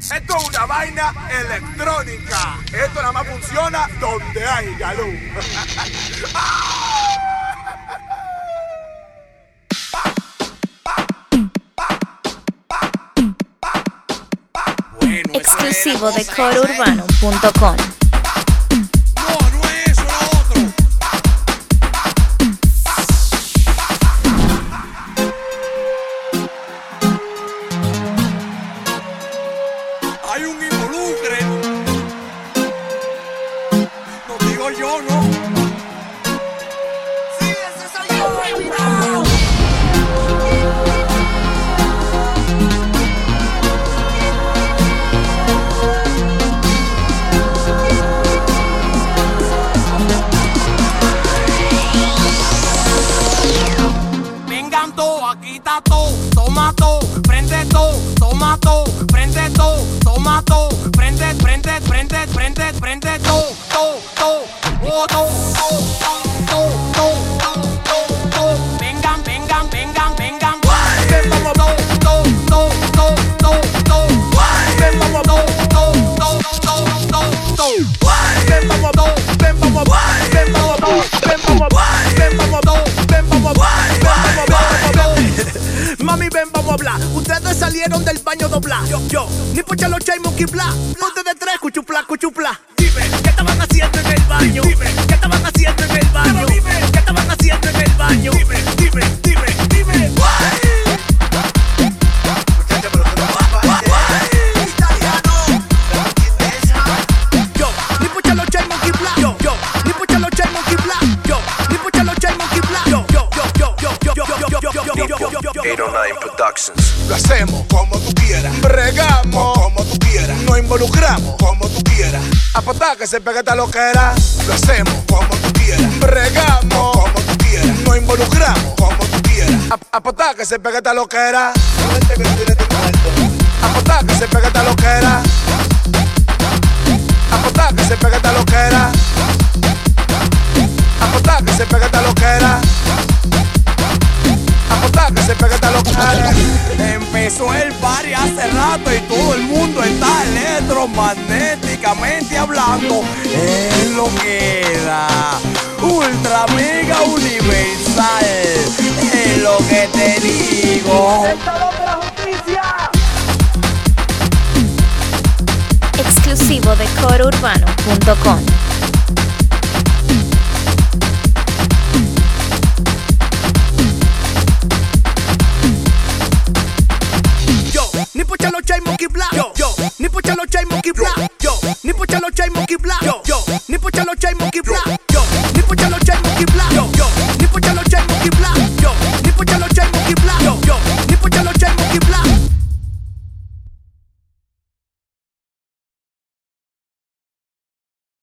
Esto es una vaina electrónica. Esto nada más funciona donde hay luz. Exclusivo de corourbano.com. Hay un involucre. No digo yo, no. Sí, ese soy yo. Vengan todos, aquí está todo, toma todo, prende todo, toma todo, prende todo, toma todo, prende todo, oh, todo. Vengan, ven, vamos, mami, ven, vamos a hablar. Ustedes salieron del baño doblar. Yo, ni pocha los chai monkey bla. Ustedes tres, cuchupla. Dime, ¿qué estaban haciendo en el baño? Dime, ¿qué estaban haciendo en el baño? Dime, ¿qué estaban haciendo en el baño? Dime. Yo, ni pocha los chai monkey bla. Yo, ni pocha los chai monkey bla. Yo, ni pocha los chai monkey bla. Yo. 809 Productions. Lo hacemos como tú quieras, bregamos como tú quieras, nos involucramos como tú quieras, a patada que se pegue esta loquera. Lo hacemos como tú quieras, bregamos como tú quieras, nos involucramos como tú quieras, a patada que se pegue esta loquera. A patada que se pegue esta loquera. A patada que se pegue esta loquera. A patada que se pegue esta loquera. Que se pega esta locura. Empezó el party hace rato y todo el mundo está electromagnéticamente hablando. Es lo que da ultra mega universal. Es lo que te digo. ¡Estado de la justicia! Exclusivo de corourbano.com. Ni pocha los chai monkey bla. Yo, ni pocha los chai monkey bla. Yo, ni pocha los chai monkey bla. Yo, ni pocha los chai monkey bla.